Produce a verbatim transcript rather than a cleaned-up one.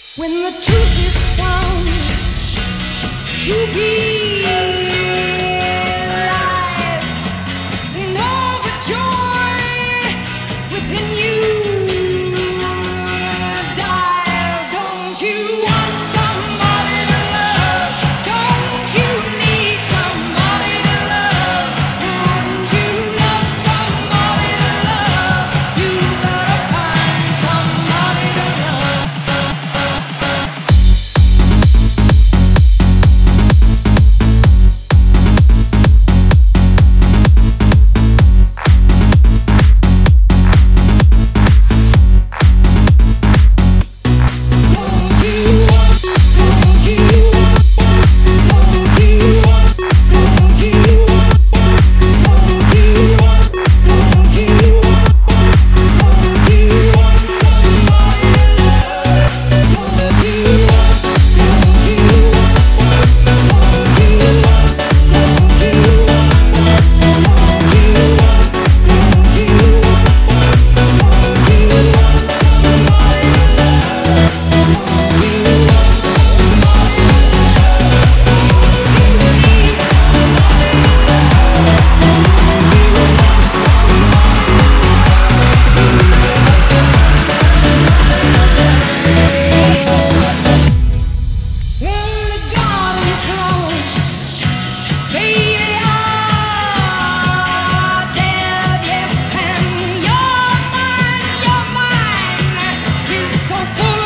When the truth is found to be lies, and all the joy within you dies. Don't you want somebody to love? Don't you need somebody to love? Wouldn't you love somebody to love? You gotta find somebody to love. So full